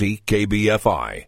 650 KBFI.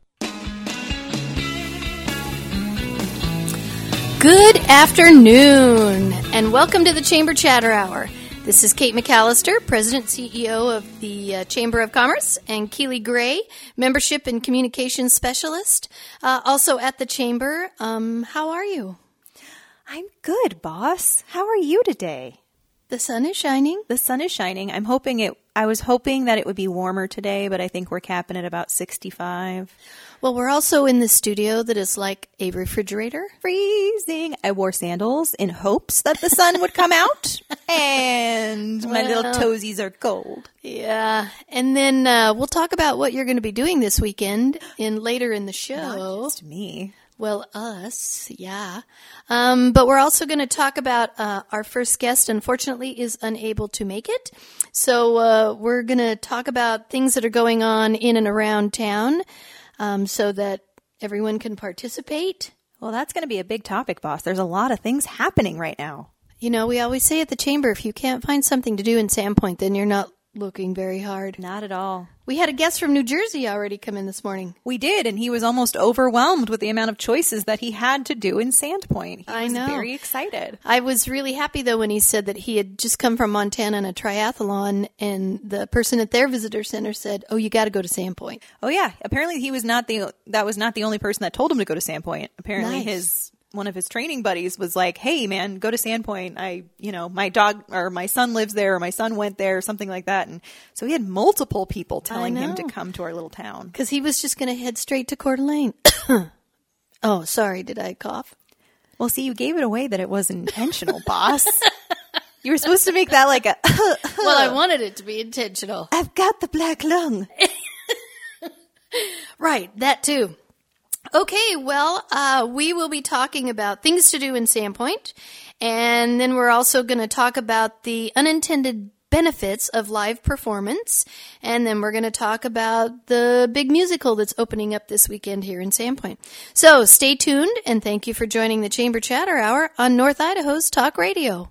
Good afternoon, and welcome to the Chamber Chatter Hour. This is Kate McAllister, President CEO of the Chamber of Commerce, and Keely Gray, Membership and Communications Specialist, also at the Chamber. How are you? I'm good, boss. How are you today? The sun is shining. The sun is shining. I was hoping that it would be warmer today, but I think we're capping at about 65. Well, we're also in the studio that is like a refrigerator. Freezing. I wore sandals in hopes that the sun would come out, and my little toesies are cold. Yeah. And then we'll talk about what you're going to be doing this weekend later in the show. Not just me. Well, us, yeah. But we're also going to talk about our first guest, unfortunately, is unable to make it. So we're going to talk about things that are going on in and around town so that everyone can participate. Well, that's going to be a big topic, boss. There's a lot of things happening right now. You know, we always say at the Chamber, if you can't find something to do in Sandpoint, then you're not looking very hard. Not at all. We had a guest from New Jersey already come in this morning. We did, and he was almost overwhelmed with the amount of choices that he had to do in Sandpoint. He was very excited. I was really happy, though, when he said that he had just come from Montana on a triathlon, and the person at their visitor center said, "Oh, you got to go to Sandpoint." Oh, yeah. Apparently, that was not the only person that told him to go to Sandpoint. Apparently, one of his training buddies was like, "Hey, man, go to Sandpoint. My dog or my son lives there, or my son went there," or something like that. And so he had multiple people telling him to come to our little town. Because he was just going to head straight to Coeur d'Alene. Oh, sorry. Did I cough? Well, see, you gave it away that it wasn't intentional, boss. You were supposed to make that like a... Well, I wanted it to be intentional. I've got the black lung. Right, that too. Okay, well, we will be talking about things to do in Sandpoint, and then we're also going to talk about the unintended benefits of live performance, and then we're going to talk about the big musical that's opening up this weekend here in Sandpoint. So stay tuned, and thank you for joining the Chamber Chatter Hour on North Idaho's Talk Radio.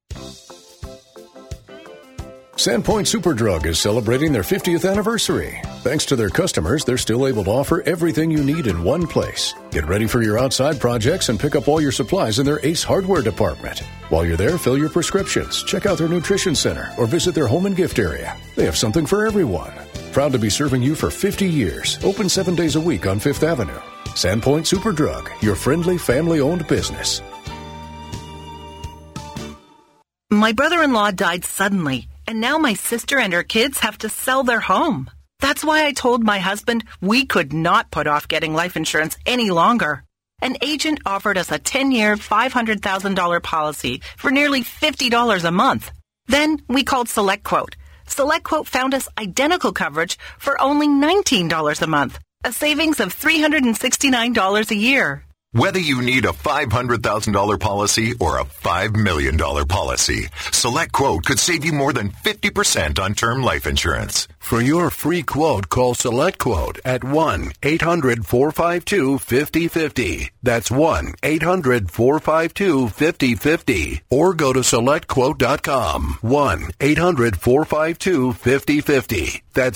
Sandpoint Superdrug is celebrating their 50th anniversary. Thanks to their customers, they're still able to offer everything you need in one place. Get ready for your outside projects and pick up all your supplies in their Ace Hardware department. While you're there, fill your prescriptions, check out their nutrition center, or visit their home and gift area. They have something for everyone. Proud to be serving you for 50 years. Open 7 days a week on 5th Avenue. Sandpoint Superdrug, your friendly, family-owned business. My brother-in-law died suddenly. And now my sister and her kids have to sell their home. That's why I told my husband we could not put off getting life insurance any longer. An agent offered us a 10-year, $500,000 policy for nearly $50 a month. Then we called SelectQuote. SelectQuote found us identical coverage for only $19 a month, a savings of $369 a year. Whether you need a $500,000 policy or a $5 million policy, SelectQuote could save you more than 50% on term life insurance. For your free quote, call SelectQuote at 1-800-452-5050. That's 1-800-452-5050. Or go to SelectQuote.com. 1-800-452-5050. That's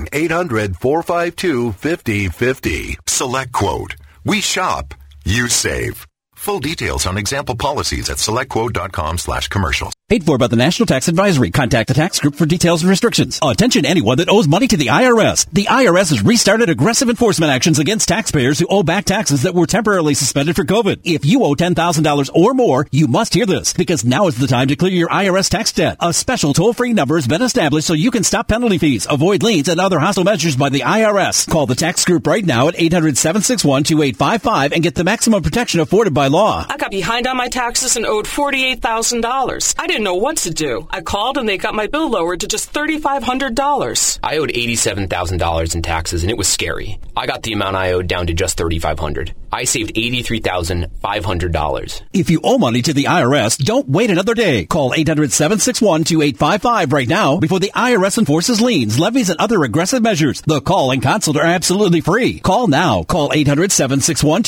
1-800-452-5050. SelectQuote. We shop. You save. Full details on example policies at selectquote.com/commercials. Paid for by the National Tax Advisory. Contact the tax group for details and restrictions. Attention anyone that owes money to the IRS. The IRS has restarted aggressive enforcement actions against taxpayers who owe back taxes that were temporarily suspended for COVID. If you owe $10,000 or more, you must hear this, because now is the time to clear your IRS tax debt. A special toll-free number has been established so you can stop penalty fees, avoid liens, and other hostile measures by the IRS. Call the tax group right now at 800-761-2855 and get the maximum protection afforded by law. I got behind on my taxes and owed $48,000. I didn't know what to do. I called and they got my bill lowered to just $3,500. I owed $87,000 in taxes and it was scary. I got the amount I owed down to just $3,500. I saved $83,500. If you owe money to the IRS, don't wait another day. Call 800-761-2855 right now before the IRS enforces liens, levies, and other aggressive measures. The call and consult are absolutely free. Call now. Call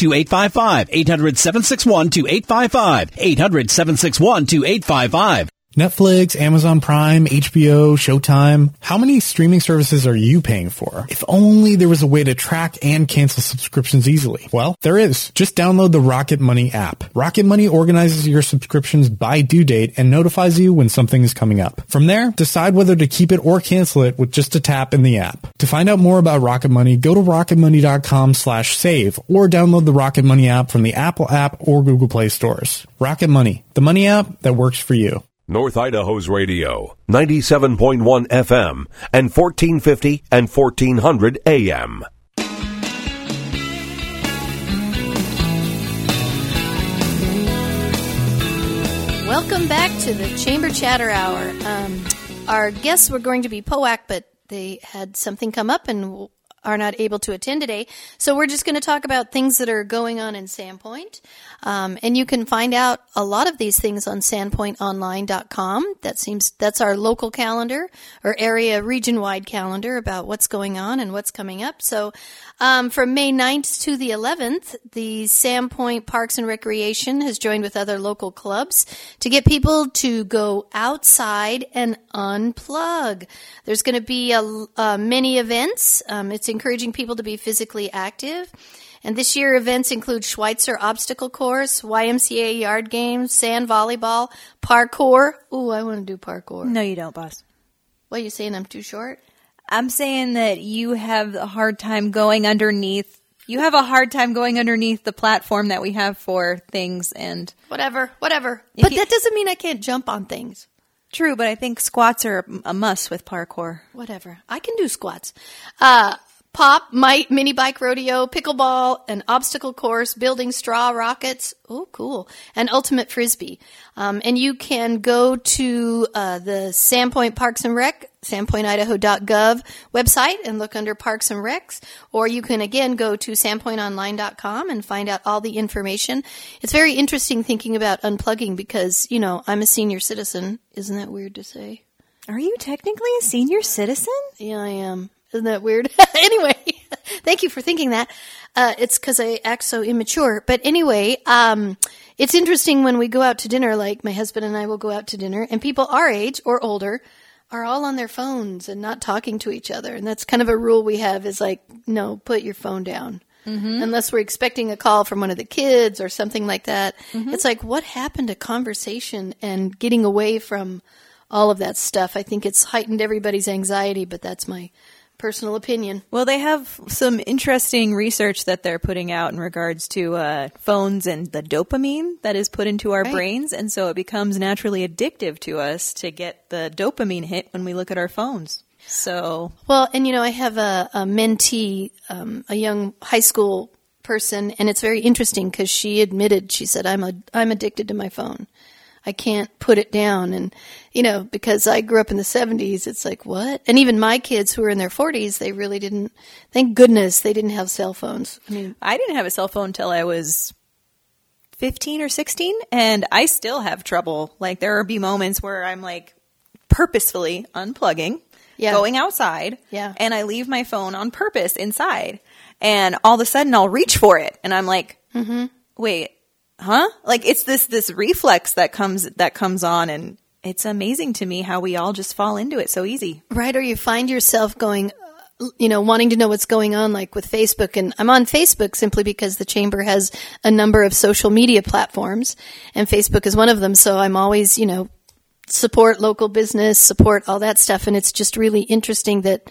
800-761-2855. 800-761-2855. 800-761-2855. Netflix, Amazon Prime, HBO, Showtime. How many streaming services are you paying for? If only there was a way to track and cancel subscriptions easily. Well, there is. Just download the Rocket Money app. Rocket Money organizes your subscriptions by due date and notifies you when something is coming up. From there, decide whether to keep it or cancel it with just a tap in the app. To find out more about Rocket Money, go to rocketmoney.com/save or download the Rocket Money app from the Apple app or Google Play stores. Rocket Money, the money app that works for you. North Idaho's radio, 97.1 FM and 1450 and 1400 AM. Welcome back to the Chamber Chatter Hour. Our guests were going to be POAC, but they had something come up and are not able to attend today. So we're just going to talk about things that are going on in Sandpoint. And you can find out a lot of these things on sandpointonline.com. That's our local calendar or area region-wide calendar about what's going on and what's coming up. So from May 9th to the 11th, the Sandpoint Parks and Recreation has joined with other local clubs to get people to go outside and unplug. There's going to be many events. It's encouraging people to be physically active. And this year events include Schweitzer Obstacle Course, YMCA Yard Games, Sand Volleyball, Parkour. Ooh, I want to do parkour. No, you don't, boss. What, are you saying I'm too short? I'm saying that you have a hard time going underneath. You have a hard time going underneath the platform that we have for things and... Whatever. But that doesn't mean I can't jump on things. True, but I think squats are a must with parkour. Whatever. I can do squats. Pop, Might, Mini Bike Rodeo, Pickleball, an Obstacle Course, Building Straw Rockets. Oh, cool. And Ultimate Frisbee. And you can go to the Sandpoint Parks and Rec, sandpointidaho.gov website and look under Parks and Recs. Or you can, again, go to sandpointonline.com and find out all the information. It's very interesting thinking about unplugging because, I'm a senior citizen. Isn't that weird to say? Are you technically a senior citizen? Yeah, I am. Isn't that weird? Anyway, thank you for thinking that. It's because I act so immature. But anyway, it's interesting when we go out to dinner, like my husband and I will go out to dinner, and people our age or older are all on their phones and not talking to each other. And that's kind of a rule we have is like, no, put your phone down. Mm-hmm. Unless we're expecting a call from one of the kids or something like that. Mm-hmm. It's like, what happened to conversation and getting away from all of that stuff? I think it's heightened everybody's anxiety, but that's my personal opinion. Well, they have some interesting research that they're putting out in regards to phones and the dopamine that is put into our brains. And so it becomes naturally addictive to us to get the dopamine hit when we look at our phones. So, well, and I have a mentee, a young high school person, and it's very interesting because she admitted, she said, I'm addicted to my phone. I can't put it down. And, because I grew up in the 70s, it's like, what? And even my kids who are in their 40s, they really didn't, thank goodness they didn't have cell phones. I didn't have a cell phone until I was 15 or 16, and I still have trouble. Like, there will be moments where I'm like purposefully unplugging, going outside, and I leave my phone on purpose inside. And all of a sudden I'll reach for it. And I'm like, wait. Huh? Like it's this reflex that comes on, and it's amazing to me how we all just fall into it so easy. Right. Or you find yourself going, wanting to know what's going on, like with Facebook. And I'm on Facebook simply because the Chamber has a number of social media platforms, and Facebook is one of them. So I'm always, support local business, support all that stuff. And it's just really interesting that,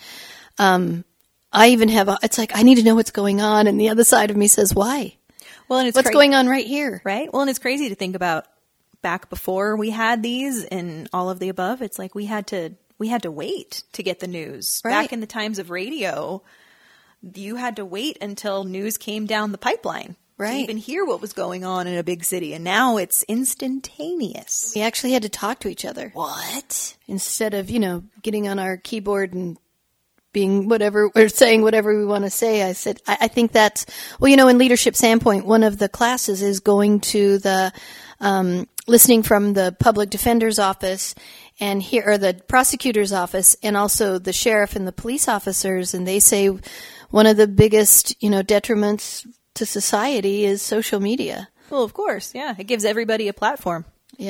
I even have it's like, I need to know what's going on. And the other side of me says, why? Well, and it's what's going on right here, right? Well, and it's crazy to think about back before we had these and all of the above. It's like we had to wait to get the news. Right. Back in the times of radio, you had to wait until news came down the pipeline to even hear what was going on in a big city. And now it's instantaneous. We actually had to talk to each other. What? Instead of, getting on our keyboard and being whatever, or saying whatever we want to say. I said, I think that's, in Leadership Sandpoint, one of the classes is going to the, listening from the public defender's office and or the prosecutor's office, and also the sheriff and the police officers. And they say one of the biggest, detriments to society is social media. Well, of course. Yeah. It gives everybody a platform. Yeah.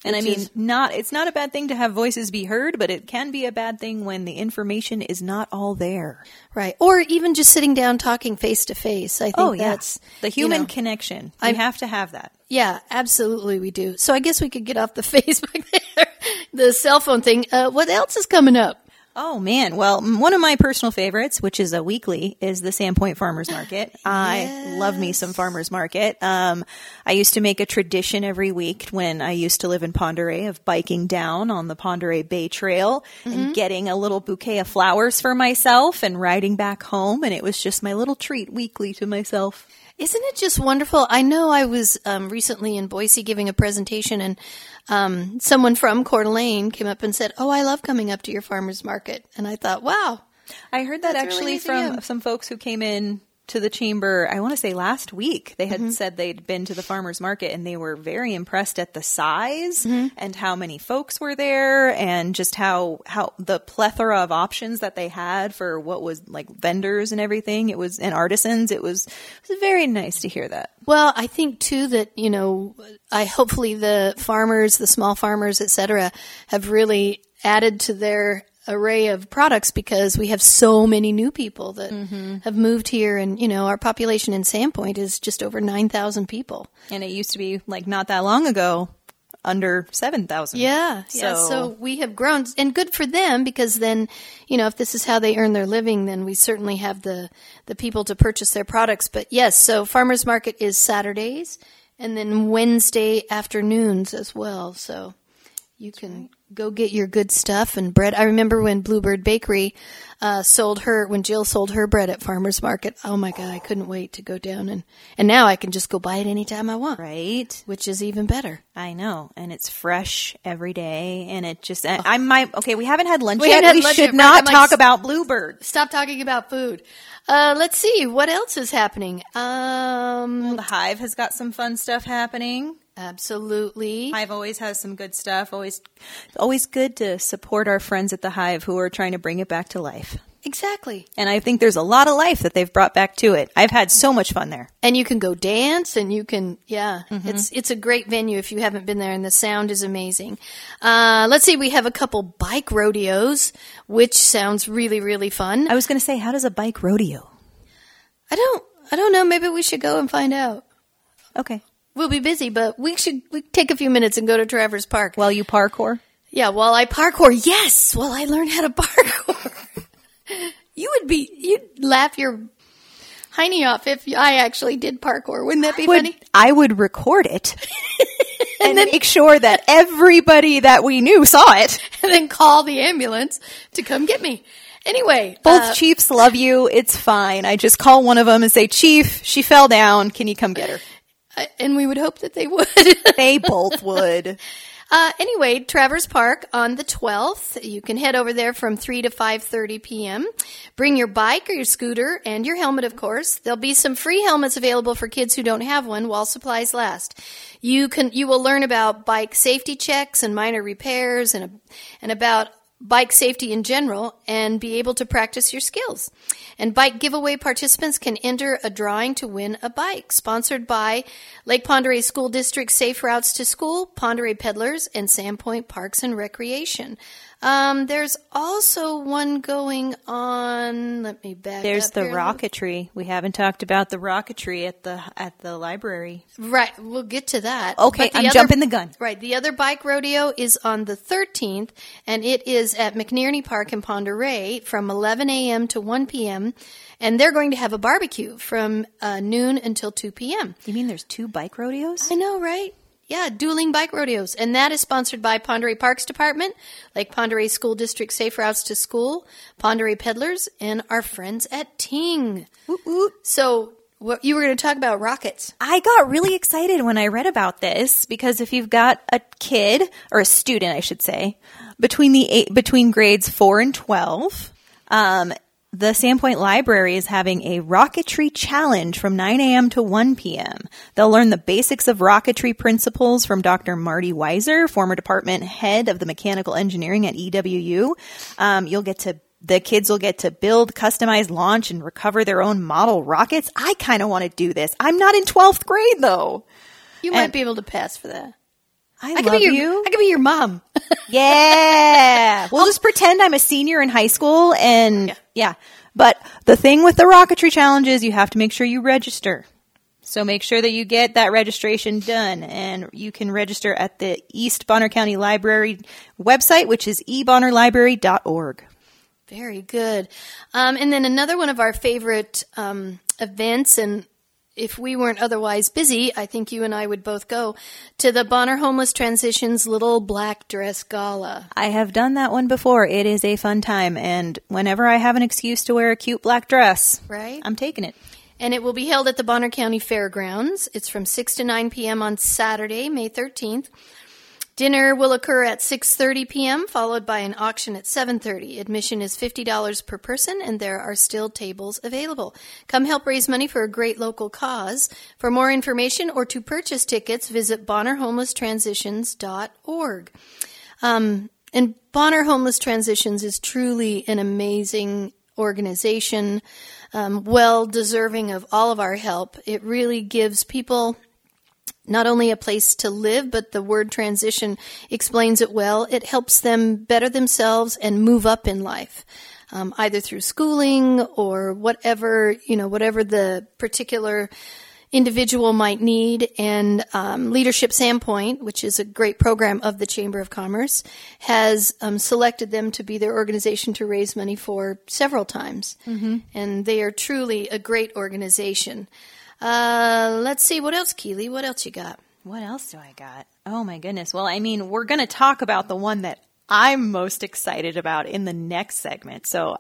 And I mean, it's not a bad thing to have voices be heard, but it can be a bad thing when the information is not all there. Right. Or even just sitting down talking face to face. I think that's the human connection. We have to have that. Yeah, absolutely we do. So I guess we could get off the Facebook there, the cell phone thing. What else is coming up? Oh, man. Well, one of my personal favorites, which is a weekly, is the Sandpoint Farmers Market. I love me some farmers market. I used to make a tradition every week when I used to live in Pend Oreille of biking down on the Pend Oreille Bay Trail and getting a little bouquet of flowers for myself and riding back home. And it was just my little treat weekly to myself. Isn't it just wonderful? I know I was recently in Boise giving a presentation, and someone from Coeur d'Alene came up and said, "Oh, I love coming up to your farmer's market." And I thought, wow. I heard that actually from some folks who came in to the chamber, I want to say last week. They had said they'd been to the farmer's market and they were very impressed at the size and how many folks were there and just how the plethora of options that they had for what was like vendors and everything. It was, and artisans. It was very nice to hear that. Well, I think too that, hopefully the farmers, the small farmers, et cetera, have really added to their array of products because we have so many new people that have moved here, and our population in Sandpoint is just over 9,000 people, and it used to be like not that long ago under 7,000. So we have grown, and good for them, because then if this is how they earn their living, then we certainly have the people to purchase their products. But yes, so farmers market is Saturdays and then Wednesday afternoons as well, so you can go get your good stuff and bread. I remember when Bluebird Bakery when Jill sold her bread at farmer's market. Oh my God, I couldn't wait to go down, and now I can just go buy it anytime I want. Right. Which is even better. I know. And it's fresh every day, and it just, we haven't had lunch yet. We should not talk about Bluebird. Stop talking about food. Let's see, what else is happening? The Hive has got some fun stuff happening. Absolutely. Hive always has some good stuff. Always good to support our friends at the Hive who are trying to bring it back to life. Exactly. And I think there's a lot of life that they've brought back to it. I've had so much fun there. And you can go dance, and you can, it's a great venue if you haven't been there, and the sound is amazing. Let's see, we have a couple bike rodeos, which sounds really, really fun. I was going to say, how does a bike rodeo? I don't know. Maybe we should go and find out. Okay. We'll be busy, but we take a few minutes and go to Travers Park. While you parkour? Yeah, while I parkour. Yes, while I learn how to parkour. You'd laugh your hiney off if I actually did parkour. Wouldn't that be funny? I would record it and then make sure that everybody that we knew saw it. And then call the ambulance to come get me. Anyway. Both chiefs love you. It's fine. I just call one of them and say, "Chief, she fell down. Can you come get her?" And we would hope that they would. They both would. Anyway, Travers Park on the 12th. You can head over there from 3 to 5:30 p.m. Bring your bike or your scooter and your helmet, of course. There'll be some free helmets available for kids who don't have one while supplies last. You will learn about bike safety checks and minor repairs and about bike safety in general, and be able to practice your skills. And bike giveaway participants can enter a drawing to win a bike, sponsored by Lake Pend Oreille School District Safe Routes to School, Pend Oreille Peddlers, and Sandpoint Parks and Recreation. There's also one going on. Let me back There's up the here. rocketry. We haven't talked about the rocketry at the library. Right, we'll get to that. Okay, I'm jumping the gun. Right, the other bike rodeo is on the 13th, and it is at McNerney Park in Pend Oreille from 11 a.m. to 1 p.m., and they're going to have a barbecue from noon until 2 p.m. You mean there's 2 bike rodeos? I know, right? Yeah, dueling bike rodeos. And that is sponsored by Pend Oreille Parks Department, Lake Pend Oreille School District Safe Routes to School, Pend Oreille Peddlers, and our friends at Ting. So you were going to talk about rockets. I got really excited when I read about this because if you've got a kid, or a student, I should say, between grades 4 and 12, the Sandpoint Library is having a rocketry challenge from 9 a.m. to 1 p.m. They'll learn the basics of rocketry principles from Dr. Marty Weiser, former department head of the mechanical engineering at EWU. The kids will get to build, customize, launch, and recover their own model rockets. I kind of want to do this. I'm not in 12th grade, though. You might be able to pass for that. I love you. I could be your mom. Yeah. We'll just pretend I'm a senior in high school and yeah. But the thing with the rocketry challenge is you have to make sure you register. So make sure that you get that registration done, and you can register at the East Bonner County Library website, which is ebonnerlibrary.org. Very good. And then another one of our favorite events, and if we weren't otherwise busy, I think you and I would both go to the Bonner Homeless Transitions Little Black Dress Gala. I have done that one before. It is a fun time, and whenever I have an excuse to wear a cute black dress, right, I'm taking it. And it will be held at the Bonner County Fairgrounds. It's from 6 to 9 p.m. on Saturday, May 13th. Dinner will occur at 6:30 p.m., followed by an auction at 7:30. Admission is $50 per person, and there are still tables available. Come help raise money for a great local cause. For more information or to purchase tickets, visit BonnerHomelessTransitions.org. And Bonner Homeless Transitions is truly an amazing organization, well deserving of all of our help. It really gives people not only a place to live, but the word transition explains it well. It helps them better themselves and move up in life, either through schooling or whatever the particular individual might need. And Leadership Sandpoint, which is a great program of the Chamber of Commerce, has selected them to be their organization to raise money for several times. Mm-hmm. And they are truly a great organization. Let's see. What else, Keely? What else you got? What else do I got? Oh, my goodness. Well, I mean, we're going to talk about the one that I'm most excited about in the next segment. So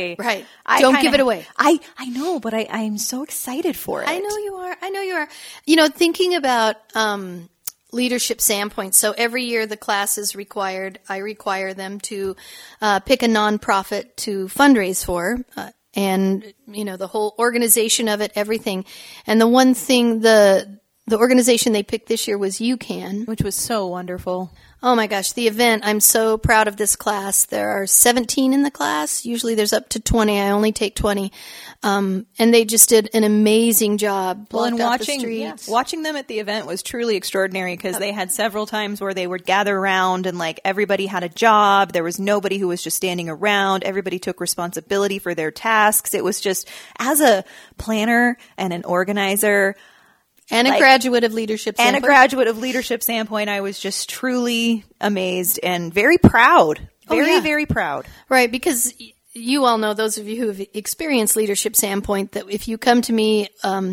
don't give it away. I know, but I'm so excited for it. I know you are. Thinking about Leadership Sandpoint. So every year the class is required. I require them to pick a nonprofit to fundraise for. And, the whole organization of it, everything. And the one thing, the organization they picked this year was UCAN. Which was so wonderful. Oh my gosh, the event. I'm so proud of this class. There are 17 in the class. Usually there's up to 20. I only take 20. And they just did an amazing job. Well, and watching them at the event was truly extraordinary because they had several times where they would gather around and everybody had a job. There was nobody who was just standing around. Everybody took responsibility for their tasks. It was just, as a planner and an organizer, and a graduate of Leadership Sandpoint. I was just truly amazed and very proud. Very proud. Right, because you all know, those of you who have experienced Leadership Sandpoint, that if you come to me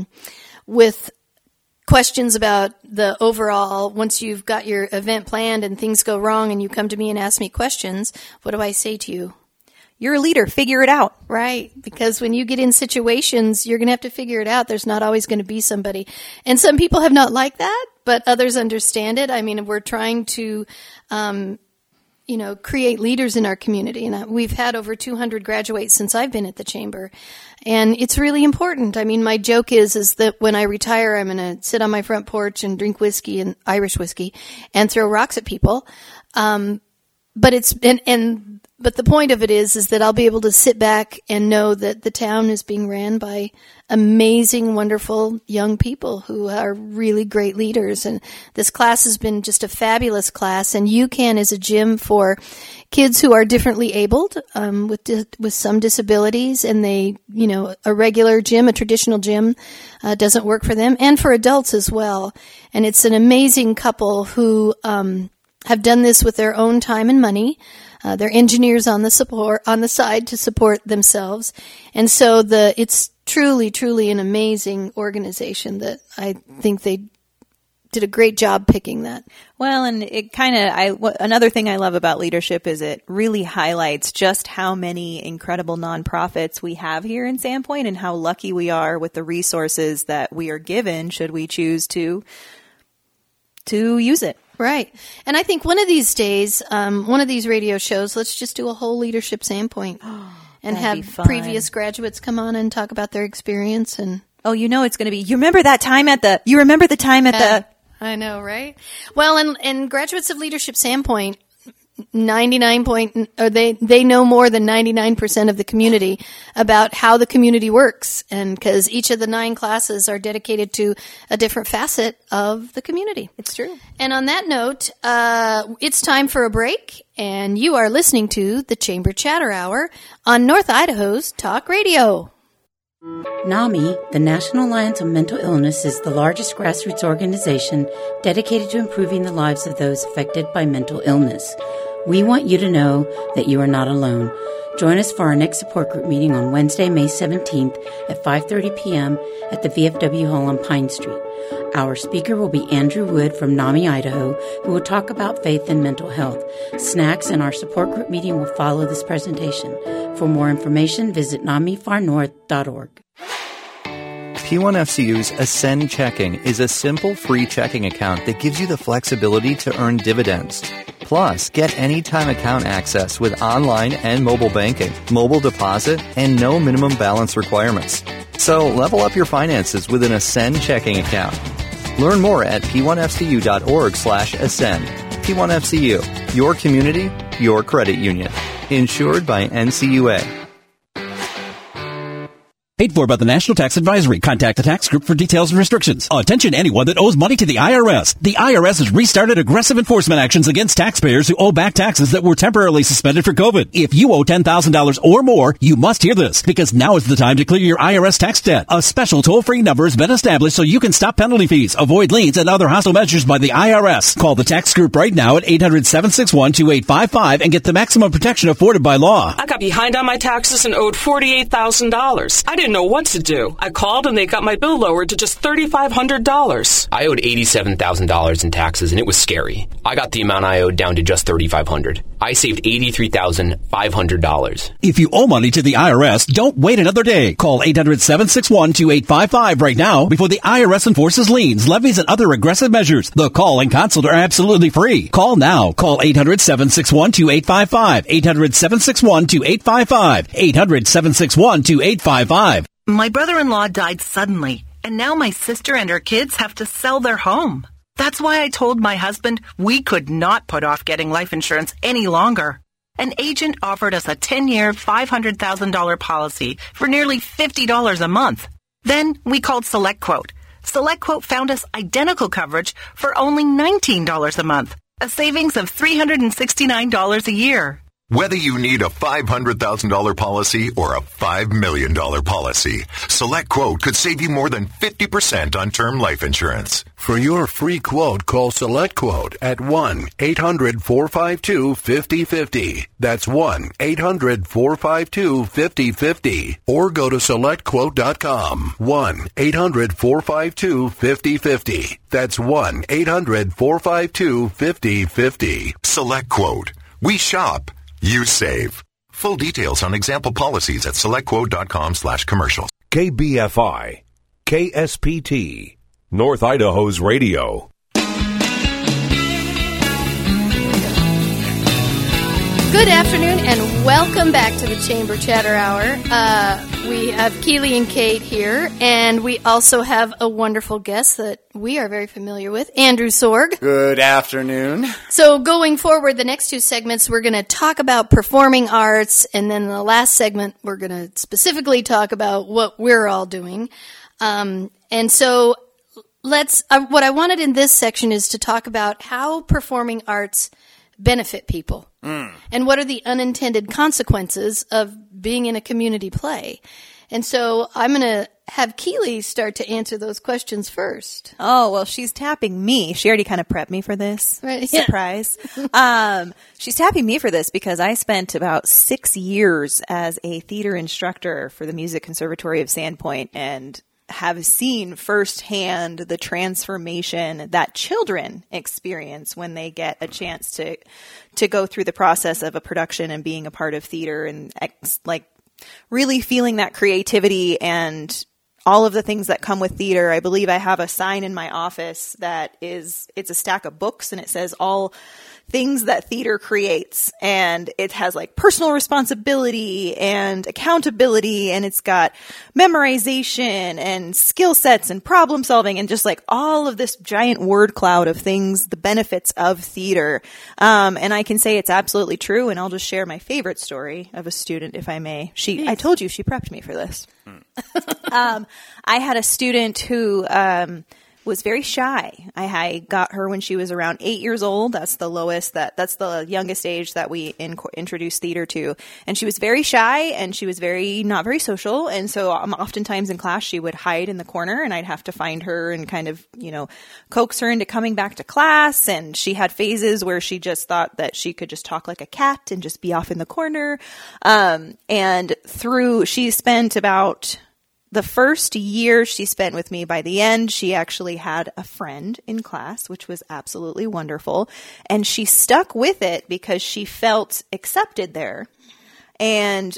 with questions about the overall, once you've got your event planned and things go wrong and you come to me and ask me questions, what do I say to you? You're a leader. Figure it out. Right. Because when you get in situations, you're going to have to figure it out. There's not always going to be somebody. And some people have not liked that, but others understand it. I mean, we're trying to, create leaders in our community. And we've had over 200 graduate since I've been at the Chamber. And it's really important. I mean, my joke is that when I retire, I'm going to sit on my front porch and drink whiskey and Irish whiskey and throw rocks at people. But the point of it is that I'll be able to sit back and know that the town is being ran by amazing, wonderful young people who are really great leaders. And this class has been just a fabulous class. And UCAN is a gym for kids who are differently abled, with some disabilities. And they, a regular gym, a traditional gym, doesn't work for them, and for adults as well. And it's an amazing couple who have done this with their own time and money. They're engineers on the side to support themselves. And so it's truly, truly an amazing organization that I think they did a great job picking that. Well, and it another thing I love about leadership is it really highlights just how many incredible nonprofits we have here in Sandpoint and how lucky we are with the resources that we are given should we choose to use it. Right. And I think one of these days, one of these radio shows, let's just do a whole Leadership Sandpoint and have previous graduates come on and talk about their experience. And it's going to be, you remember the time at the... I know, right? Well, and graduates of Leadership Sandpoint, they know more than 99% of the community about how the community works, and because each of the 9 classes are dedicated to a different facet of the community. It's true. And on that note, it's time for a break, and you are listening to the Chamber Chatter Hour on North Idaho's Talk Radio. NAMI, the National Alliance on Mental Illness, is the largest grassroots organization dedicated to improving the lives of those affected by mental illness. We want you to know that you are not alone. Join us for our next support group meeting on Wednesday, May 17th at 5:30 p.m. at the VFW Hall on Pine Street. Our speaker will be Andrew Wood from NAMI, Idaho, who will talk about faith and mental health. Snacks and our support group meeting will follow this presentation. For more information, visit NAMIFarNorth.org. P1FCU's Ascend Checking is a simple free checking account that gives you the flexibility to earn dividends. Plus, get anytime account access with online and mobile banking, mobile deposit, and no minimum balance requirements. So level up your finances with an Ascend checking account. Learn more at p1fcu.org/ascend. P1FCU, your community, your credit union. Insured by NCUA. Paid for by the National Tax Advisory. Contact the tax group for details and restrictions. Attention anyone that owes money to the IRS. The IRS has restarted aggressive enforcement actions against taxpayers who owe back taxes that were temporarily suspended for COVID. If you owe $10,000 or more, you must hear this, because now is the time to clear your IRS tax debt. A special toll-free number has been established so you can stop penalty fees, avoid liens, and other hostile measures by the IRS. Call the tax group right now at 800-761-2855 and get the maximum protection afforded by law. I got behind on my taxes and owed $48,000. I didn't know what to do. I called and they got my bill lowered to just $3,500. I owed $87,000 in taxes and it was scary. I got the amount I owed down to just $3,500. I saved $83,500. If you owe money to the IRS, don't wait another day. Call 800-761-2855 right now before the IRS enforces liens, levies, and other aggressive measures. The call and consult are absolutely free. Call now. Call 800-761-2855. 800-761-2855. 800-761-2855. My brother-in-law died suddenly, and now my sister and her kids have to sell their home. That's why I told my husband we could not put off getting life insurance any longer. An agent offered us a 10-year, $500,000 policy for nearly $50 a month. Then we called SelectQuote. SelectQuote found us identical coverage for only $19 a month, a savings of $369 a year. Whether you need a $500,000 policy or a $5 million policy, SelectQuote could save you more than 50% on term life insurance. For your free quote, call SelectQuote at 1-800-452-5050. That's 1-800-452-5050. Or go to SelectQuote.com. 1-800-452-5050. That's 1-800-452-5050. SelectQuote. We shop. You save. Full details on example policies at selectquote.com/commercials. KBFI, KSPT, North Idaho's radio. Good afternoon and welcome back to the Chamber Chatter Hour. We have Keely and Kate here, and we also have a wonderful guest that we are very familiar with, Andrew Sorg. Good afternoon. So going forward, the next 2 segments, we're going to talk about performing arts, and then the last segment, we're going to specifically talk about what we're all doing. And so what I wanted in this section is to talk about how performing arts benefit people. And what are the unintended consequences of being in a community play? And so I'm going to have Keely start to answer those questions first. Oh, well, she's tapping me. She already kind of prepped me for this. Right. Surprise. She's tapping me for this because I spent about 6 years as a theater instructor for the Music Conservatory of Sandpoint and have seen firsthand the transformation that children experience when they get a chance to go through the process of a production and being a part of theater and like really feeling that creativity and all of the things that come with theater. I believe I have a sign in my office that it's a stack of books and it says all things that theater creates. And it has like personal responsibility and accountability, and it's got memorization and skill sets and problem solving and just like all of this giant word cloud of things, the benefits of theater. And I can say it's absolutely true. And I'll just share my favorite story of a student, if I may. I told you she prepped me for this. I had a student who was very shy. I got her when she was around 8 years old. That's the lowest, that's the youngest age that we introduced theater to. And she was very shy, and she was not very social. And so oftentimes in class, she would hide in the corner, and I'd have to find her and kind of, coax her into coming back to class. And she had phases where she just thought that she could just talk like a cat and just be off in the corner. She spent about the first year she spent with me, by the end, she actually had a friend in class, which was absolutely wonderful. And she stuck with it because she felt accepted there. And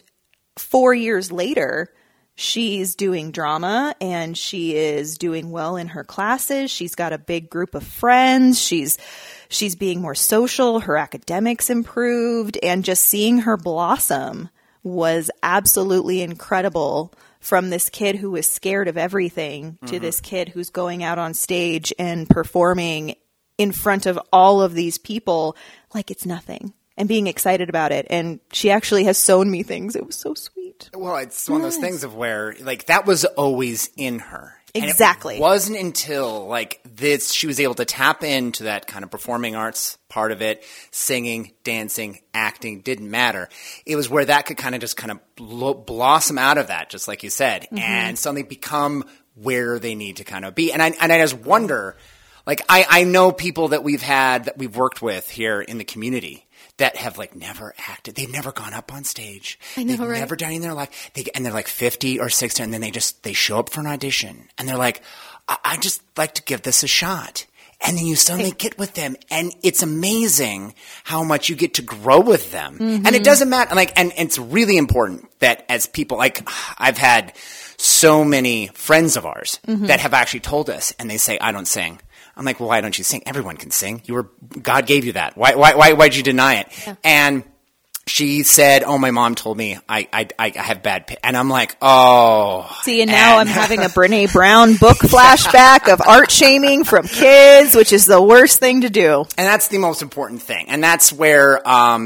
4 years later, she's doing drama and she is doing well in her classes. She's got a big group of friends. She's being more social. Her academics improved, and just seeing her blossom was absolutely incredible. From this kid who was scared of everything to this kid who's going out on stage and performing in front of all of these people like it's nothing and being excited about it. And she actually has sewn me things. It was so sweet. Well, it's one of those things of where like that was always in her. Exactly. And it wasn't until like this she was able to tap into that kind of performing arts part of it, singing, dancing, acting, didn't matter. It was where that could kind of blossom out of that, just like you said, and suddenly become where they need to kind of be. And I just wonder, like I know people that we've worked with here in the community that have like never acted. They've never gone up on stage. They've never done anything in their life. And they're like 50 or 60, and then they show up for an audition, and they're like, I just like to give this a shot. And then you suddenly get with them, and it's amazing how much you get to grow with them. And it doesn't matter. And it's really important that as people, like I've had so many friends of ours that have actually told us, and they say, I don't sing. I'm like, well, why don't you sing? Everyone can sing. God gave you that. Why'd you deny it? Yeah. And she said, oh, my mom told me I have bad pitch. And I'm like, oh. See, and now I'm having a Brene Brown book flashback of art shaming from kids, which is the worst thing to do. And that's the most important thing. And that's where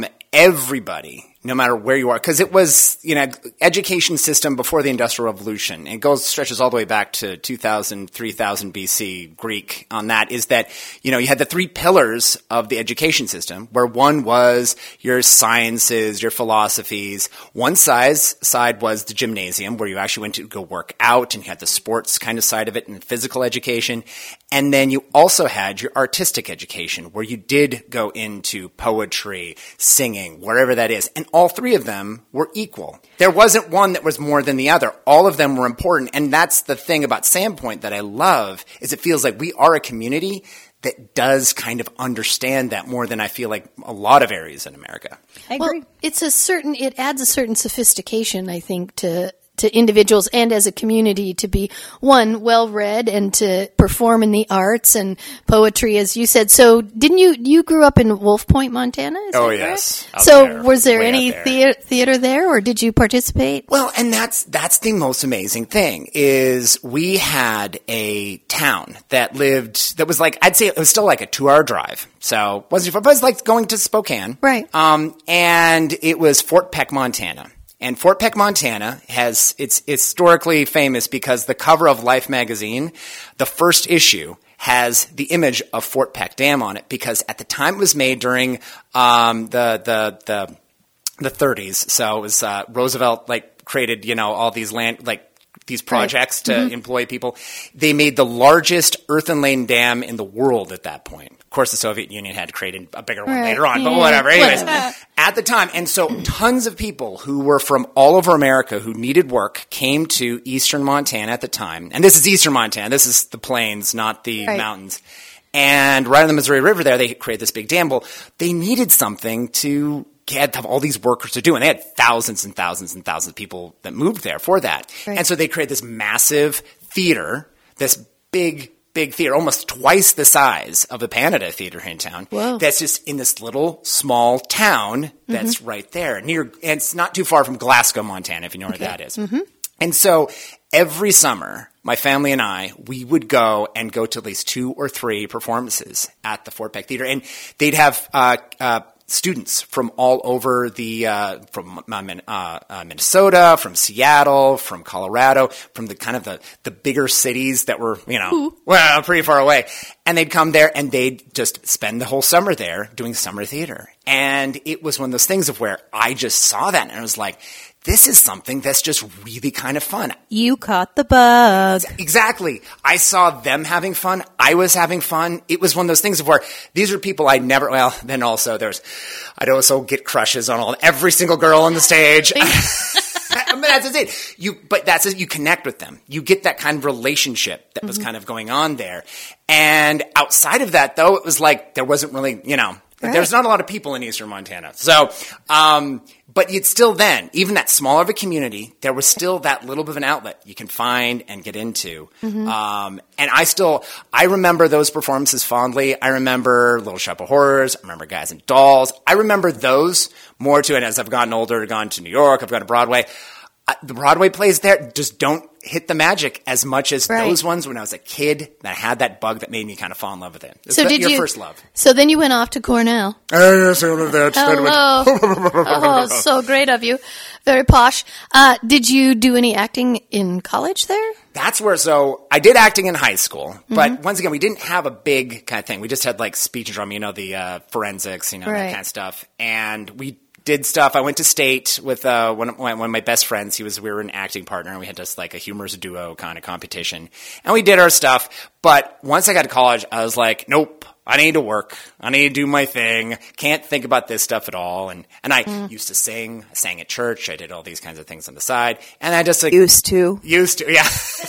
everybody, no matter where you are, because it was, education system before the Industrial Revolution. It stretches all the way back to 2000, 3000 BC Greek on that, is that, you had the three pillars of the education system, where one was your sciences, your philosophies. One side was the gymnasium, where you actually went to go work out, and you had the sports kind of side of it and physical education. And then you also had your artistic education, where you did go into poetry, singing, wherever that is. And all three of them were equal. There wasn't one that was more than the other. All of them were important. And that's the thing about Sandpoint that I love, is it feels like we are a community that does kind of understand that more than I feel like a lot of areas in America. I agree. Well, it adds a certain sophistication, I think, to individuals and as a community to be, one, well-read and to perform in the arts and poetry, as you said. So didn't you grew up in Wolf Point, Montana? Is that yes. So was there any theater there, or did you participate? Well, and that's the most amazing thing, is we had a town that was like, I'd say it was still like a 2-hour drive. So it was like going to Spokane. Right. And it was Fort Peck, Montana. And Fort Peck, Montana it's historically famous because the cover of Life magazine, the first issue, has the image of Fort Peck Dam on it, because at the time it was made during the 30s. So it was Roosevelt created all these these projects to employ people. They made the largest earthen-laden dam in the world at that point. Of course, the Soviet Union had created a bigger one later on, but whatever. Anyways, at the time. And so tons of people who were from all over America who needed work came to eastern Montana at the time. And this is eastern Montana. This is the plains, not the mountains. And right on the Missouri River there, they created this big dam. Well, they needed something to have all these workers to do. And they had thousands and thousands and thousands of people that moved there for that. Right. And so they created this massive theater, this big big theater, almost twice the size of the Canada Theater here in town. Whoa. That's just in this little small town that's right there and it's not too far from Glasgow, Montana, if you know where that is. And so every summer, my family and I, we would go to at least 2 or 3 performances at the Fort Peck Theater, and they'd have students from all over from Minnesota, from Seattle, from Colorado, from the bigger cities that were, pretty far away. And they'd come there and they'd just spend the whole summer there doing summer theater. And it was one of those things of where I just saw that and I was like, this is something that's just really kind of fun. You caught the bug. Exactly. I saw them having fun. I was having fun. It was one of those things of where these are people I'd never, then also I'd also get crushes on every single girl on the stage. But that's it. You connect with them. You get that kind of relationship that was kind of going on there. And outside of that, though, it was like there wasn't really, there's not a lot of people in Eastern Montana. So, but it's still even that smaller of a community, there was still that little bit of an outlet you can find and get into. And I remember those performances fondly. I remember Little Shop of Horrors. I remember Guys and Dolls. I remember those more too. And as I've gotten older, gone to New York, I've gone to Broadway. The Broadway plays there just don't hit the magic as much as those ones when I was a kid that had that bug that made me kind of fall in love with it. So your first love. So then you went off to Cornell. Hello. Oh, so great of you. Very posh. Did you do any acting in college there? That's where, I did acting in high school, but once again, we didn't have a big kind of thing. We just had like speech and drama, the forensics, that kind of stuff. And we did stuff. I went to state with one of my best friends. We were an acting partner, and we had just like a humorous duo kind of competition. And we did our stuff. But once I got to college, I was like, nope, I need to work. I need to do my thing. Can't think about this stuff at all. And I used to sing. I sang at church. I did all these kinds of things on the side. And I just Used to, yeah.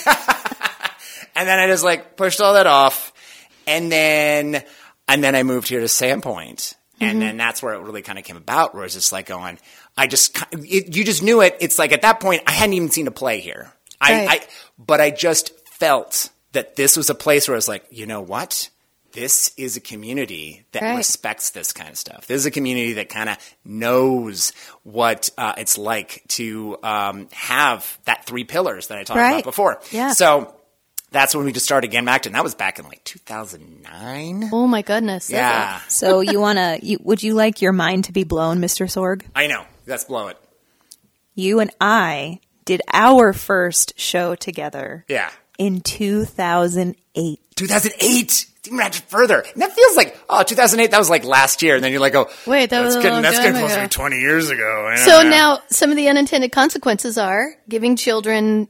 And then I just pushed all that off. And then I moved here to Sandpoint. And then that's where it really kind of came about, where it was just like going, you just knew it. It's like at that point, I hadn't even seen a play here. But I just felt that this was a place where I was like, you know what? This is a community that respects this kind of stuff. This is a community that kind of knows what it's like to have that 3 pillars that I talked about before. Yeah. So that's when we just started getting back to, and that was back in 2009. Oh my goodness. Yeah. So would you like your mind to be blown, Mr. Sorg? I know. Let's blow it. You and I did our first show together. Yeah. In 2008. 2008? Even much further. And that feels like, 2008, that was like last year. And then you're like, wait, that's getting closer to 20 years ago. So now some of the unintended consequences are giving children,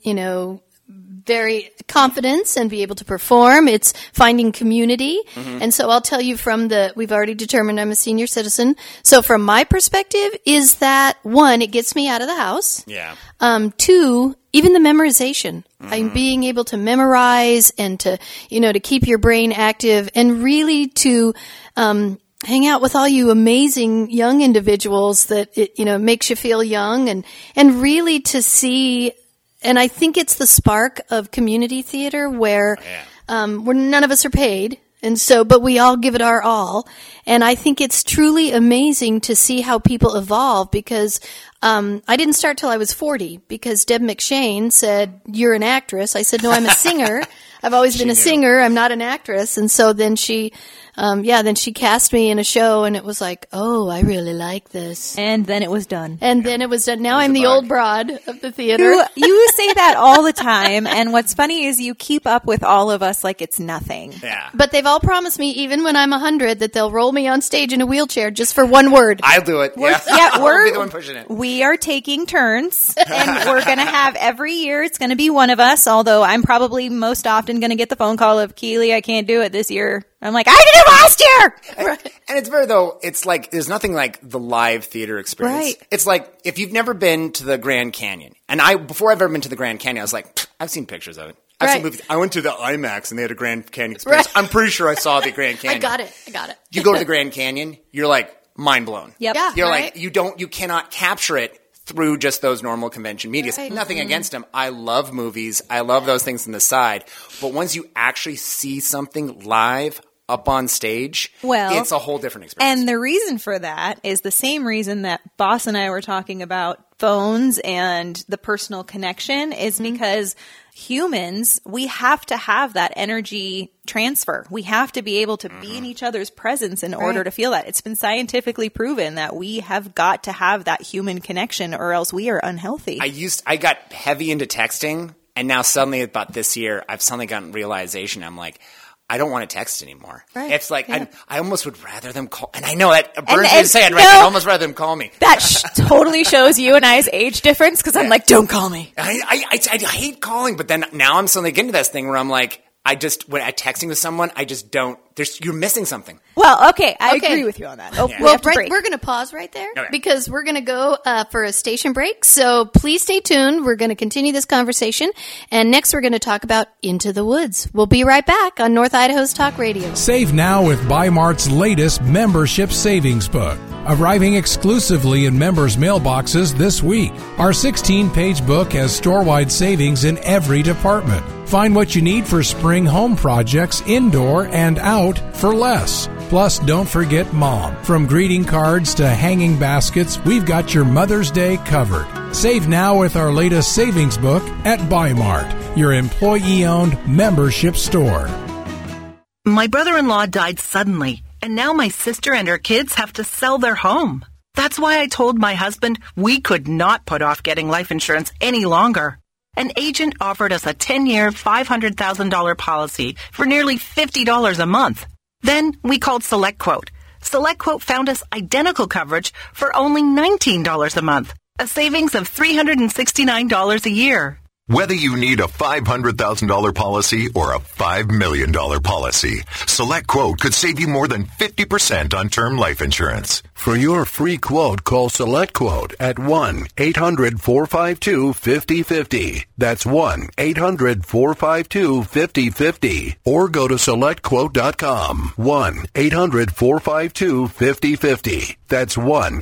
very confidence and be able to perform. It's finding community. And so I'll tell you we've already determined I'm a senior citizen. So from my perspective is that 1, it gets me out of the house. Yeah. 2, even the memorization. I'm being able to memorize and to keep your brain active and really to, hang out with all you amazing young individuals that it, makes you feel young and really to see. And I think it's the spark of community theater where none of us are paid. And so, but we all give it our all. And I think it's truly amazing to see how people evolve because I didn't start till I was 40 because Deb McShane said, "You're an actress." I said, "No, I'm a singer. I've always been a singer. I'm not an actress." And so then she cast me in a show and it was like, oh, I really like this. And then it was done. Now I'm the old broad of the theater. You say that all the time. And what's funny is you keep up with all of us like it's nothing. Yeah. But they've all promised me, even when I'm 100, that they'll roll me on stage in a wheelchair just for one word. I'll do it. We'll be the one pushing it. We are taking turns and we're going to have every year. It's going to be one of us. Although I'm probably most often going to get the phone call of Keely, I can't do it this year. I'm like, I did it last year! And it's it's like, there's nothing like the live theater experience. Right. It's like, if you've never been to the Grand Canyon, and before I've ever been to the Grand Canyon, I was like, I've seen pictures of it. I've seen movies. I went to the IMAX and they had a Grand Canyon experience. Right. I'm pretty sure I saw the Grand Canyon. I got it. You go to the Grand Canyon, you're like, mind blown. Yep. Yeah, You're like, you cannot capture it through just those normal convention medias. Right. Nothing against them. I love movies. I love those things on the side. But once you actually see something live up on stage, it's a whole different experience. And the reason for that is the same reason that Boss and I were talking about phones and the personal connection is because humans, we have to have that energy transfer. We have to be able to be in each other's presence in order to feel that. It's been scientifically proven that we have got to have that human connection or else we are unhealthy. I got heavy into texting, and now suddenly about this year, I've suddenly gotten realization. I'm like, I don't want to text anymore. Right. It's like, I almost would rather them call. And I know that burns me to say it, right? I'd almost rather them call me. That totally shows you and I's age difference because I'm like, don't call me. I hate calling, but then now I'm suddenly getting to this thing where I'm like, when I'm texting with someone, I just don't. You're missing something. Well, okay, I agree with you on that. Well, we're going to pause right there because we're going to go for a station break. So please stay tuned. We're going to continue this conversation. And next we're going to talk about Into the Woods. We'll be right back on North Idaho's Talk Radio. Save now with Bi-Mart's latest membership savings book, arriving exclusively in members' mailboxes this week. Our 16-page book has store-wide savings in every department. Find what you need for spring home projects, indoor and out, for less. Plus, don't forget Mom. From greeting cards to hanging baskets, we've got your Mother's Day covered. Save now with our latest savings book at Bi-Mart, your employee-owned membership store. My brother-in-law died suddenly, and now my sister and her kids have to sell their home. That's why I told my husband we could not put off getting life insurance any longer. An agent offered us a 10-year, $500,000 policy for nearly $50 a month. Then we called SelectQuote. SelectQuote found us identical coverage for only $19 a month, a savings of $369 a year. Whether you need a $500,000 policy or a $5 million policy, SelectQuote could save you more than 50% on term life insurance. For your free quote, call SelectQuote at 1-800-452-5050. That's 1-800-452-5050. Or go to SelectQuote.com. 1-800-452-5050. That's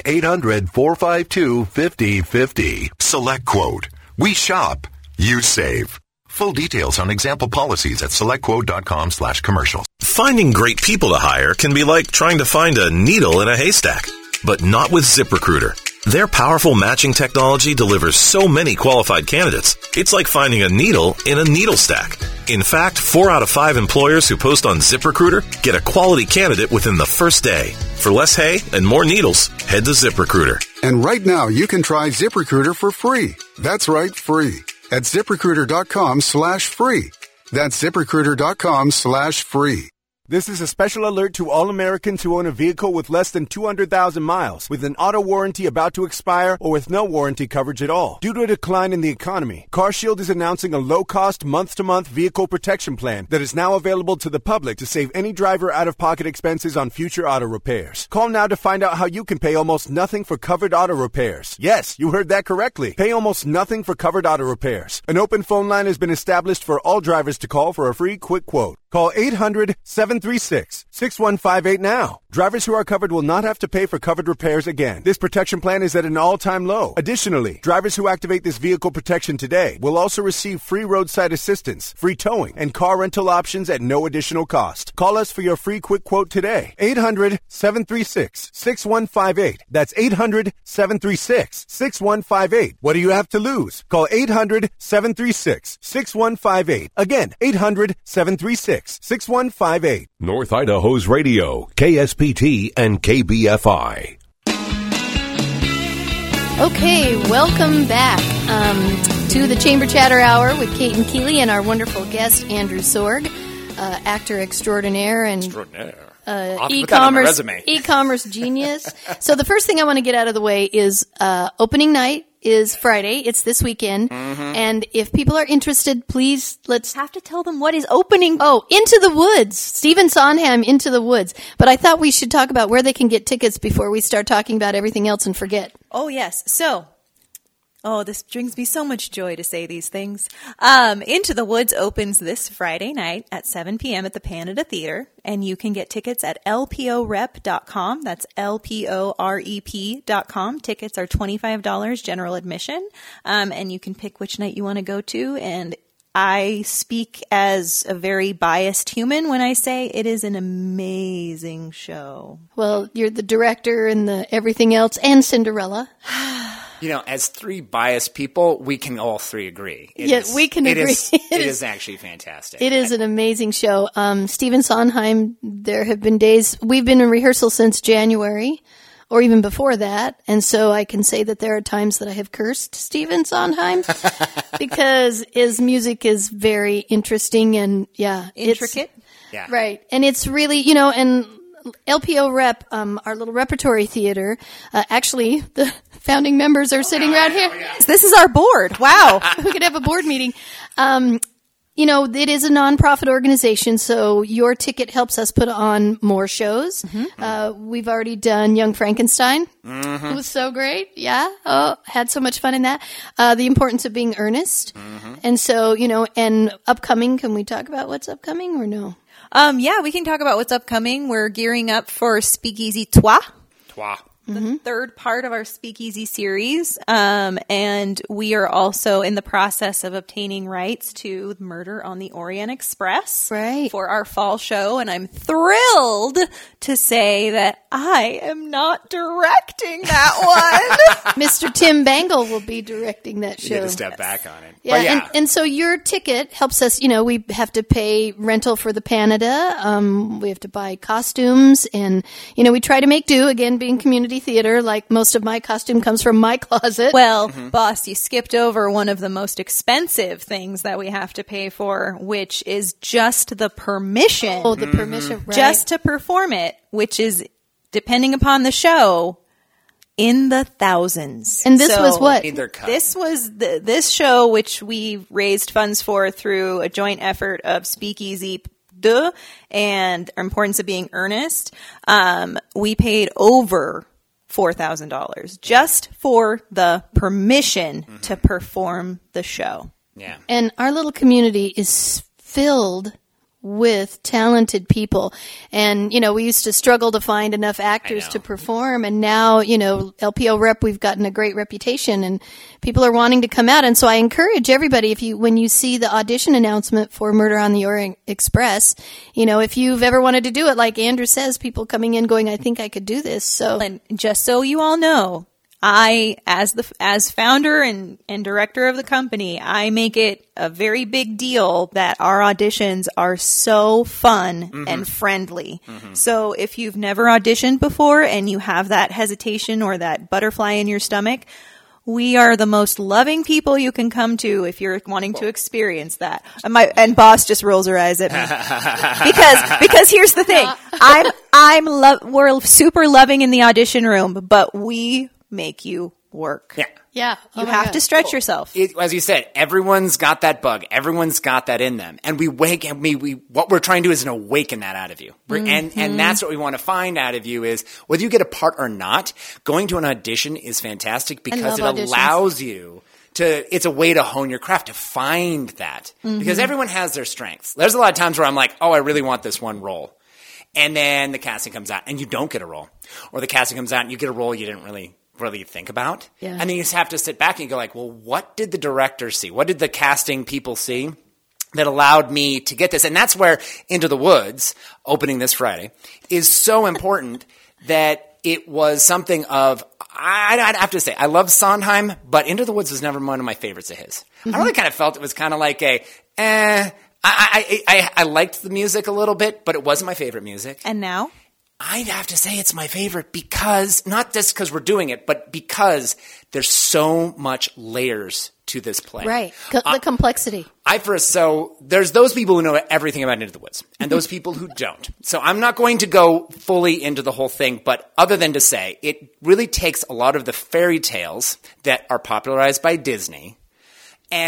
1-800-452-5050. SelectQuote. We shop. You save. Full details on example policies at SelectQuote.com/commercials. Finding great people to hire can be like trying to find a needle in a haystack, but not with ZipRecruiter. Their powerful matching technology delivers so many qualified candidates, it's like finding a needle in a needle stack. In fact, 4 out of 5 employers who post on ZipRecruiter get a quality candidate within the first day. For less hay and more needles, head to ZipRecruiter. And right now, you can try ZipRecruiter for free. That's right, free. At ZipRecruiter.com/free. That's ZipRecruiter.com/free. This is a special alert to all Americans who own a vehicle with less than 200,000 miles, with an auto warranty about to expire, or with no warranty coverage at all. Due to a decline in the economy, CarShield is announcing a low-cost, month-to-month vehicle protection plan that is now available to the public to save any driver out-of-pocket expenses on future auto repairs. Call now to find out how you can pay almost nothing for covered auto repairs. Yes, you heard that correctly. Pay almost nothing for covered auto repairs. An open phone line has been established for all drivers to call for a free quick quote. Call 800-736-6158 now. Drivers who are covered will not have to pay for covered repairs again. This protection plan is at an all-time low. Additionally, drivers who activate this vehicle protection today will also receive free roadside assistance, free towing, and car rental options at no additional cost. Call us for your free quick quote today. 800-736-6158. That's 800-736-6158. What do you have to lose? Call 800-736-6158. Again, 800-736-6158. North Idaho's radio, KSPT and KBFI. Okay, welcome back to the Chamber Chatter Hour with Kate and Keeley and our wonderful guest, Andrew Sorg, actor extraordinaire and e-commerce genius. So the first thing I want to get out of the way is opening night is Friday. It's this weekend. Mm-hmm. And if people are interested, please let's have to tell them what is opening. Oh, Into the Woods. Stephen Sondheim, Into the Woods. But I thought we should talk about where they can get tickets before we start talking about everything else and forget. Oh, yes. So Oh, this brings me so much joy to say these things. Into the Woods opens this Friday night at 7 p.m. at the Panada Theater, and you can get tickets at lporep.com. That's LPOREP.com. Tickets are $25 general admission, and you can pick which night you want to go to. And I speak as a very biased human when I say it is an amazing show. Well, you're the director and the everything else, and Cinderella. You know, as three biased people, we can all three agree. We can agree. It is actually fantastic. It is an amazing show. Stephen Sondheim, there have been days, we've been in rehearsal since January, or even before that, and so I can say that there are times that I have cursed Stephen Sondheim, because his music is very interesting and, intricate. Right. And it's really, you know, and LPO Rep, our little repertory theater, actually, the founding members are sitting right here. This is our board. Wow. We could have a board meeting. You know, it is a nonprofit organization, so your ticket helps us put on more shows. Mm-hmm. We've already done Young Frankenstein. Mm-hmm. It was so great. Yeah. Oh, had so much fun in that. The importance of being earnest. Mm-hmm. And so, you know, and upcoming, can we talk about what's upcoming or no? Yeah, we can talk about what's upcoming. We're gearing up for Speakeasy Trois. The third part of our Speakeasy series. And we are also in the process of obtaining rights to Murder on the Orient Express for our fall show. And I'm thrilled to say that I am not directing that one. Mr. Tim Bangle will be directing that show. You get to step back on it. Yeah, and so your ticket helps us, you know, we have to pay rental for the Panada. We have to buy costumes, and, you know, we try to make do, again, being community theater, like most of my costume comes from my closet. Well, boss, you skipped over one of the most expensive things that we have to pay for, which is just the permission. Oh, the permission, right. Just to perform it, which is, depending upon the show, in the thousands. And this was what? This was this show, which we raised funds for through a joint effort of Speakeasy and Importance of Being Earnest. We paid over $4,000 just for the permission to perform the show. Yeah. And our little community is filled with talented people. And, you know, we used to struggle to find enough actors to perform. And now, you know, LPO Rep, we've gotten a great reputation and people are wanting to come out. And so I encourage everybody, when you see the audition announcement for Murder on the Orient Express, you know, if you've ever wanted to do it, like Andrew says, people coming in going, I think I could do this. So, and just so you all know, I, as founder and director of the company, I make it a very big deal that our auditions are so fun and friendly. So if you've never auditioned before and you have that hesitation or that butterfly in your stomach, we are the most loving people you can come to if you're wanting to experience that. And boss just rolls her eyes at me because here's the thing: we're super loving in the audition room, but we make you work. Yeah. You have to stretch yourself. As you said, everyone's got that bug. Everyone's got that in them. And what we're trying to do is awaken that out of you. And that's what we want to find out of you is whether you get a part or not, going to an audition is fantastic because it allows you it's a way to hone your craft, to find that. Because everyone has their strengths. There's a lot of times where I'm like, oh, I really want this one role. And then the casting comes out and you don't get a role. Or the casting comes out and you get a role you didn't really think about. Yeah. And then you just have to sit back and go like, well, what did the director see? What did the casting people see that allowed me to get this? And that's where Into the Woods, opening this Friday, is so important that it was something of, I'd have to say, I love Sondheim, but Into the Woods was never one of my favorites of his. I really kind of felt it was kind of like I liked the music a little bit, but it wasn't my favorite music. And now? I'd have to say it's my favorite because, not just because we're doing it, but because there's so much layers to this play. Right. The complexity. So there's those people who know everything about Into the Woods and those people who don't. So I'm not going to go fully into the whole thing, but other than to say it really takes a lot of the fairy tales that are popularized by Disney and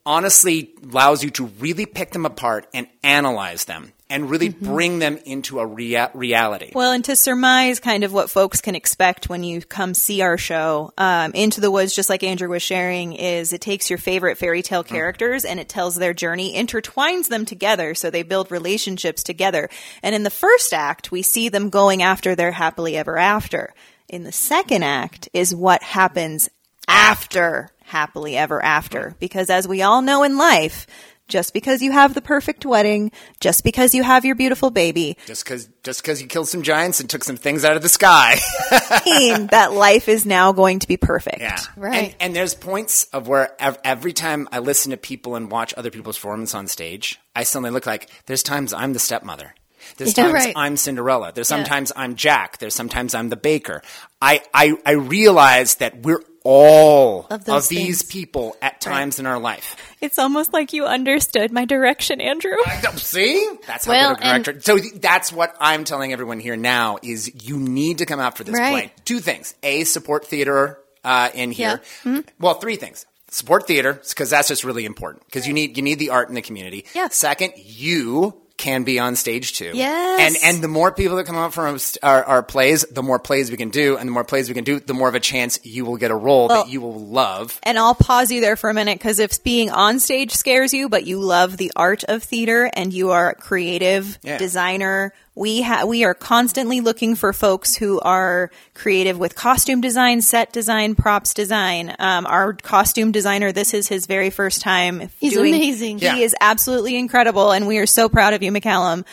honestly allows you to really pick them apart and analyze them and really bring them into a reality. Well, and to surmise kind of what folks can expect when you come see our show, Into the Woods, just like Andrew was sharing, is it takes your favorite fairy tale characters and it tells their journey, intertwines them together so they build relationships together. And in the first act, we see them going after their happily ever after. In the second act is what happens after happily ever after. Because as we all know in life, just because you have the perfect wedding, just because you have your beautiful baby, just because you killed some giants and took some things out of the sky, mean that life is now going to be perfect. Yeah, right. And there's points of where every time I listen to people and watch other people's performance on stage, I suddenly look like there's times I'm the stepmother. There's times I'm Cinderella. There's sometimes I'm Jack. There's sometimes I'm the baker. I realize that we're all of these people at times in our life. It's almost like you understood my direction, Andrew. See? That's how good a director. So that's what I'm telling everyone here now is you need to come out for this play. Two things. A, support theater in here. Yeah. Mm-hmm. Well, three things. Support theater, because that's just really important. Because you need the art in the community. Yeah. Second, you can be on stage too. Yes. And the more people that come out from our plays, the more plays we can do. And the more plays we can do, the more of a chance you will get a role that you will love. And I'll pause you there for a minute, because if being on stage scares you, but you love the art of theater and you are a creative designer, we are constantly looking for folks who are creative with costume design, set design, props design. Our costume designer, this is his very first time. He's amazing. He is absolutely incredible, and we are so proud of you, McCallum.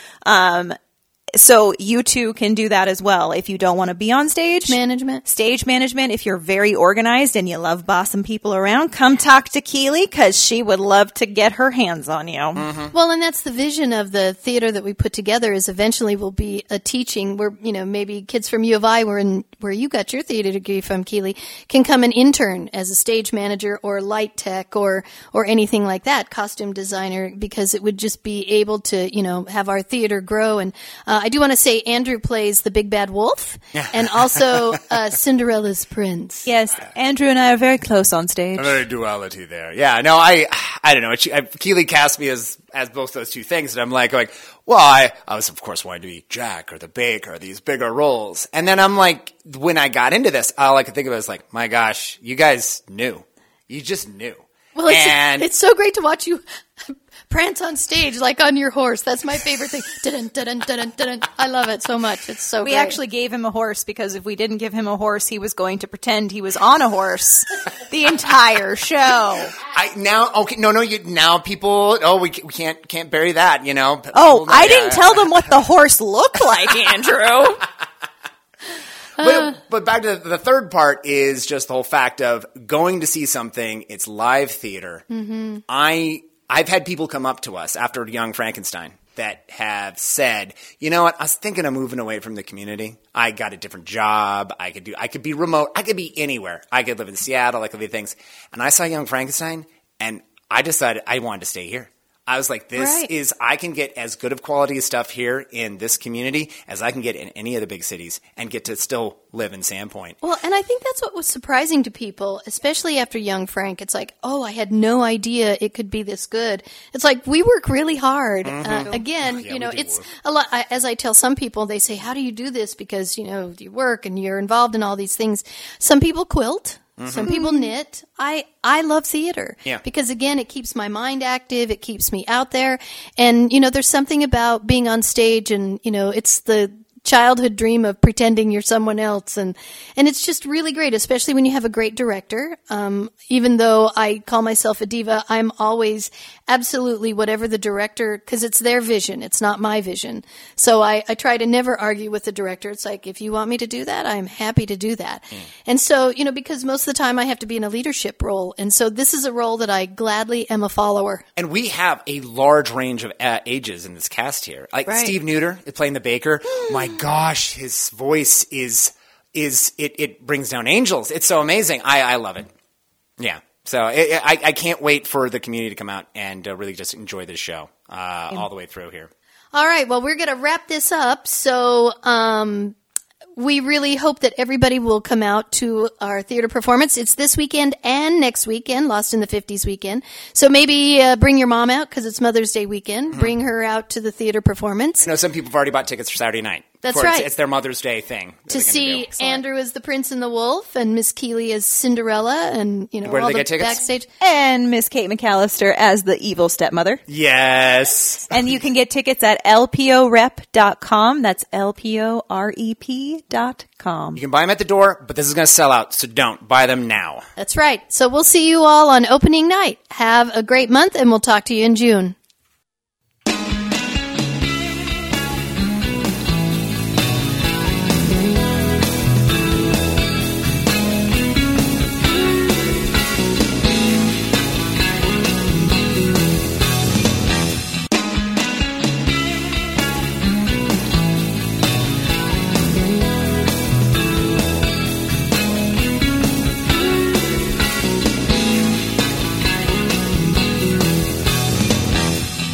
So you too can do that as well. If you don't want to be on stage stage management, if you're very organized and you love bossing people around, come talk to Keely, because she would love to get her hands on you. Mm-hmm. Well, and that's the vision of the theater that we put together, is eventually will be a teaching where, maybe kids from U of I, where you got your theater degree from, Keely, can come and intern as a stage manager or light tech or anything like that, costume designer, because it would just be able to, have our theater grow. And I do want to say Andrew plays the Big Bad Wolf and also Cinderella's Prince. Yes, Andrew and I are very close on stage. A very duality there. Yeah, no, I don't know. Keely cast me as both those two things, and I'm going, well, I was, of course, wanting to be Jack or the Baker or these bigger roles. And then I'm like, when I got into this, all I could think of was like, my gosh, you guys knew. You just knew. Well, it's so great to watch you prance on stage like on your horse. That's my favorite thing. Dun, dun, dun, dun, dun. I love it so much. It's so great. We actually gave him a horse, because if we didn't give him a horse, he was going to pretend he was on a horse the entire show. Now people, we can't bury that, I didn't tell them what the horse looked like, Andrew. But back to the third part is just the whole fact of going to see something. It's live theater. Mm-hmm. I've had people come up to us after Young Frankenstein that have said, you know what, I was thinking of moving away from the community. I got a different job. I could be remote. I could be anywhere. I could live in Seattle. I could do things. And I saw Young Frankenstein, and I decided I wanted to stay here. I was like, I can get as good of quality stuff here in this community as I can get in any of the big cities and get to still live in Sandpoint. Well, and I think that's what was surprising to people, especially after Young Frank. It's like, I had no idea it could be this good. It's like, we work really hard. Mm-hmm. It's a lot. As I tell some people, they say, how do you do this? Because, you work and you're involved in all these things. Some people quilt. Mm-hmm. Some people knit. I love theater because, again, it keeps my mind active. It keeps me out there. And, there's something about being on stage and, it's the childhood dream of pretending you're someone else. And it's just really great, especially when you have a great director. Even though I call myself a diva, I'm always absolutely whatever the director, because it's their vision. It's not my vision. So I try to never argue with the director. It's like, if you want me to do that, I'm happy to do that. Mm. And so, because most of the time I have to be in a leadership role. And so this is a role that I gladly am a follower. And we have a large range of ages in this cast here. Like Steve Nutter is playing the baker. My gosh, his voice it brings down angels. It's so amazing. I love it. Yeah. So I can't wait for the community to come out and really just enjoy this show all the way through here. All right. Well, we're going to wrap this up. So we really hope that everybody will come out to our theater performance. It's this weekend and next weekend, Lost in the 50s weekend. So maybe bring your mom out because it's Mother's Day weekend. Mm-hmm. Bring her out to the theater performance. I know some people have already bought tickets for Saturday night. That's right. It's their Mother's Day thing. To see Andrew as the Prince and the Wolf and Miss Keeley as Cinderella and, where do they get tickets? Backstage. And Miss Kate McAllister as the evil stepmother. Yes. And you can get tickets at lporep.com. That's LPOREP.com. You can buy them at the door, but this is going to sell out, so don't. Buy them now. That's right. So we'll see you all on opening night. Have a great month, and we'll talk to you in June.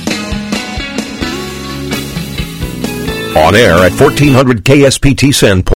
On air at 1400 KSPT Sandpoint.